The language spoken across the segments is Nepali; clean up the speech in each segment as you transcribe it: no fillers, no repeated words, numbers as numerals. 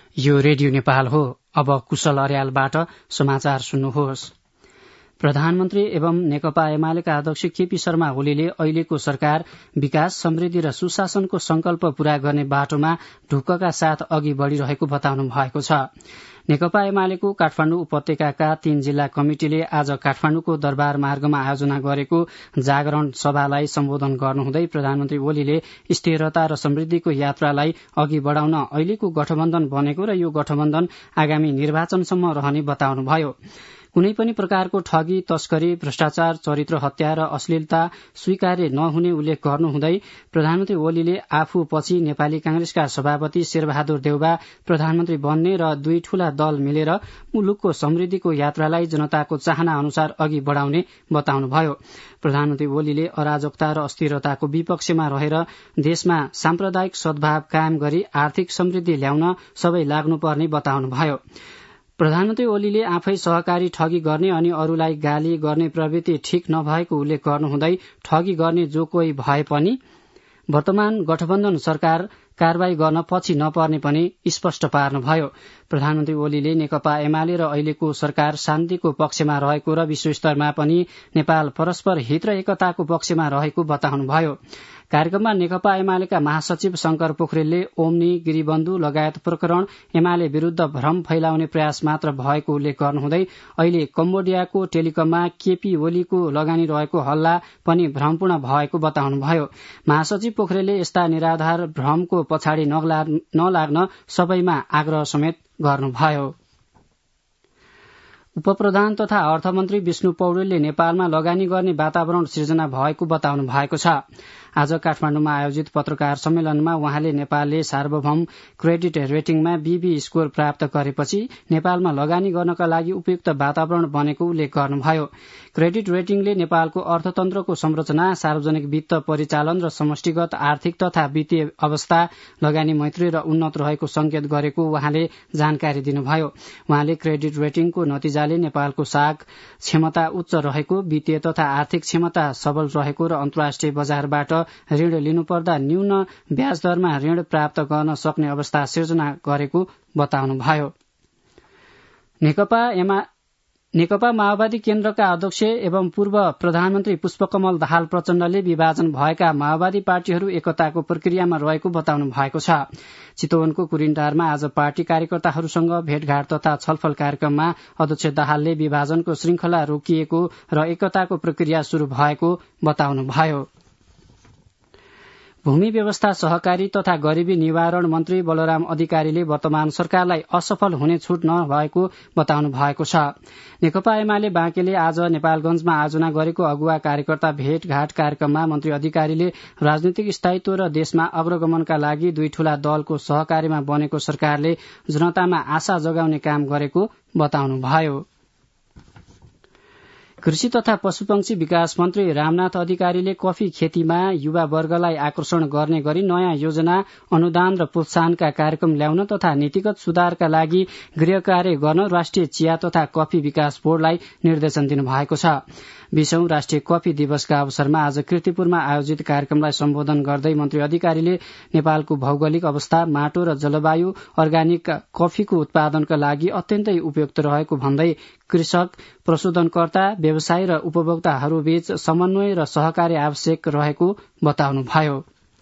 यो रेडियो नेपाल हो। अब कुशल अर्यालबाट समाचार सुन्नुहोस्। प्रधानमन्त्री एवं नेकपा एमालेका अध्यक्ष केपी शर्मा ओलीले अहिलेको सरकार विकास, समृद्धि र सुशासनको संकल्प पूरा गर्ने बाटोमा ढुक्कका साथ अघि बढ़िरहेको बताउनु भएको छ। नेकपा एमालेको काठमाडौँ उपत्यकाका 3 जिल्ला कमिटिले आज काठमाडौँको दरबार मार्गमा आयोजना गरेको जागरण सभालाई सम्बोधन गर्नुहुँदै प्रधानमन्त्री ओलीले स्थिरता र समृद्धिको यात्रालाई अघि बढ़ाउन अहिलेको गठबन्धन बनेको र यो गठबन्धन आगामी निर्वाचनसम्म रहने बताउनुभयो। कुनै पनि प्रकारको ठगी, तस्करी, भ्रष्टाचार, चरित्र हत्या र अश्लीलता स्वीकार्य नहुने उल्लेख गर्नुहुँदै प्रधानमन्त्री ओलीले आफू पछि नेपाली कांग्रेसका सभापति शेरबहादुर देउबा प्रधानमन्त्री बन्ने र 2 ठूला दल मिलेर मुलुकको समृद्धिको यात्रालाई जनताको चाहना अनुसार अघि बढ़ाउने बताउनुभयो। प्रधानमन्त्री ओलीले अराजकता र अस्थिरताको विपक्षमा रहेर देशमा साम्प्रदायिक सद्भाव कायम गरी आर्थिक समृद्धि ल्याउन सबै लाग्नुपर्ने बताउनुभयो। प्रधानमन्त्री ओलीले आफै सहकारी ठगी गर्ने अनि अरूलाई गाली गर्ने प्रवृत्ति ठिक नभएको उल्लेख गर्नुहुँदै ठगी गर्ने जो कोही भए पनि वर्तमान गठबन्धन सरकार कारवाही गर्न पछि नपर्ने पनि स्पष्ट पार्नुभयो। प्रधानमन्त्री ओलीले नेकपा एमाले र अहिलेको सरकार शान्तिको पक्षमा रहेको र विश्वस्तरमा पनि नेपाल परस्पर हित र एकताको पक्षमा रहेको बताउनुभयो। कार्यक्रममा नेकपा एमालेका महासचिव शंकर पोखरेलले ओम्नी, गिरिबन्धु लगायत प्रकरण एमाले विरूद्ध भ्रम फैलाउने प्रयास मात्र भएको उल्लेख गर्नुहुँदै अहिले कम्बोडियाको टेलिकममा केपी ओलीको लगानी रहेको हल्ला पनि भ्रमपूर्ण भएको बताउनुभयो। महासचिव पोखरेलले यस्ता निराधार भ्रमको पछाडि नलाग्न सबैमा आग्रह समेत गर्नुभयो। उपप्रधान तथा अर्थमन्त्री विष्णु पौडेलले नेपालमा लगानी गर्ने वातावरण सिर्जना भएको बताउनु भएको छ। आज काठमाडौँमा आयोजित पत्रकार सम्मेलनमा उहाँले नेपालले सार्वभौम क्रेडिट रेटिङमा BB स्कोर प्राप्त गरेपछि नेपालमा लगानी गर्नका लागि उपयुक्त वातावरण बनेको उल्लेख गर्नुभयो। क्रेडिट रेटिङले नेपालको अर्थतन्त्रको संरचना, सार्वजनिक वित्त परिचालन र समष्टिगत आर्थिक तथा वित्तीय अवस्था लगानी मैत्री र उन्नत रहेको संकेत गरेको उहाँले जानकारी दिनुभयो। उहाँले क्रेडिट रेटिङको नतिजाले नेपालको साख क्षमता उच्च रहेको, वित्तीय तथा आर्थिक क्षमता सबल रहेको र अन्तर्राष्ट्रिय बजारबाट ऋण लिनुपर्दा न्यून ब्याज दरमा ऋण प्राप्त गर्न सक्ने अवस्था सिर्जना गरेको बताउनुभयो। नेकपा माओवादी केन्द्रका अध्यक्ष एवं पूर्व प्रधानमन्त्री पुष्पकमल दाहाल प्रचण्डले विभाजन भएका माओवादी पार्टीहरू एकताको प्रक्रियामा रहेको बताउनु भएको छ। चितवनको कुरिन्टारमा आज पार्टी कार्यकर्ताहरूसँग भेटघाट तथा छलफल कार्यक्रममा अध्यक्ष दाहालले विभाजनको श्रृंखला रोकिएको र एकताको प्रक्रिया शुरू भएको बताउनुभयो। भूमि व्यवस्था, सहकारी तथा गरीबी निवारण मन्त्री बलराम अधिकारीले वर्तमान सरकारलाई असफल हुने छूट नभएको बताउनु भएको छ। नेकपा एमाले बाँकेले आज नेपालगंजमा आयोजना गरेको अगुवा कार्यकर्ता भेटघाट कार्यक्रममा मन्त्री अधिकारीले राजनीतिक स्थायित्व र देशमा अग्रगमनका लागि 2 ठूला दलको सहकार्यमा बनेको सरकारले जनतामा आशा जगाउने काम गरेको बताउनुभयो। कृषि तथा पशुपक्षी विकास मन्त्री रामनाथ अधिकारीले कफी खेतीमा युवा वर्गलाई आकर्षण गर्ने गरी नयाँ योजना, अनुदान र प्रोत्साहनका कार्यक्रम ल्याउन तथा नीतिगत सुधारका लागि गृह कार्य गर्न राष्ट्रिय चिया तथा कफी विकास बोर्डलाई निर्देशन दिनुभएको छ। 20औं राष्ट्रिय कफी दिवसका अवसरमा आज कीर्तिपुरमा आयोजित कार्यक्रमलाई सम्बोधन गर्दै मन्त्री अधिकारीले नेपालको भौगोलिक अवस्था, माटो र जलवायु अर्ग्यानिक कफीको उत्पादनका लागि अत्यन्तै उपयुक्त रहेको भन्दै कृषक, प्रशोधनकर्ता, व्यवसायी र उपभोक्ताहरूबीच समन्वय र सहकार्य आवश्यक रहेको बताउनुभयो।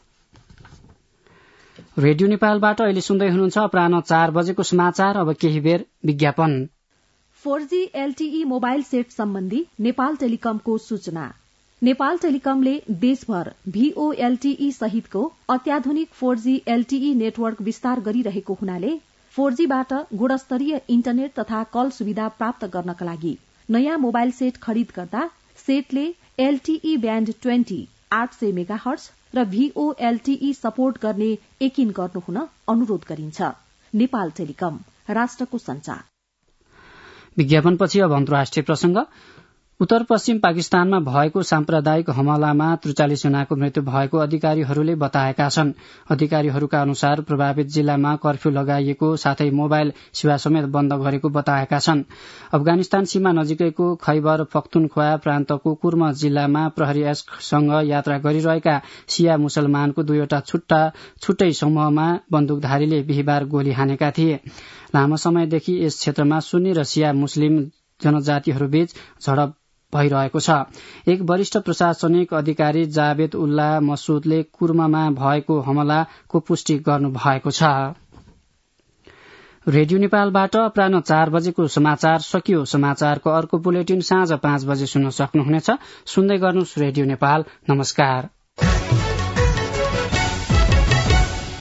रेडियो नेपालबाट अहिले सुन्दै हुनुहुन्छ अपराह्न 4 बजेको समाचार। अब केही बेर विज्ञापन। 4G LTE मोबाइल सेट सम्बन्धी नेपाल टेलिकमको सूचना। नेपाल टेलिकमले देशभर VoLTE सहितको अत्याधुनिक 4G LTE नेटवर्क विस्तार गरिरहेको हुनाले 4Gबाट गुणस्तरीय इन्टरनेट तथा कल सुविधा प्राप्त गर्नका लागि नयाँ मोबाइल सेट खरिद गर्दा सेटले LTE ब्याण्ड 20 800 मेगाहर्ज र VoLTE सपोर्ट गर्ने यकिन गर्नुहुन अनुरोध गरिन्छ। नेपाल टेलिकम, राष्ट्रको संचार। विज्ञापनपछि अब अन्तर्राष्ट्रिय प्रसंग। उत्तर पश्चिम पाकिस्तानमा भएको साम्प्रदायिक हमलामा 43 जनाको मृत्यु भएको अधिकारीहरूले बताएका छन्। अधिकारीहरूका अनुसार प्रभावित जिल्लामा कर्फ्यू लगाइएको साथै मोबाइल सेवा समेत बन्द गरेको बताएका छन्। अफगानिस्तान सीमा नजिकैको खैबर पख्तुनख्वा प्रान्तको कुर्म जिल्लामा प्रहरी एस्कसँग यात्रा गरिरहेका सिया मुसलमानको 2वटा छुट्टै समूहमा बन्दुकधारीले बिहिबार गोली हानेका थिए। लामो समयदेखि यस क्षेत्रमा सुन्नी र सिया मुस्लिम जनजातिहरूबीच झडप भइरहेको छ। एक वरिष्ठ प्रशासनिक अधिकारी जावेद उल्ला मसूदले कुर्ममा भएको हमलाको पुष्टि गर्नु भएको छ। रेडियो नेपालबाट अपराह्न 4 बजेको समाचार सकियो। समाचारको अर्को बुलेटिन साँझ 5 बजे सुन्न सक्नुहुनेछ। सुन्दै गर्नुहोस् रेडियो नेपाल। नमस्कार।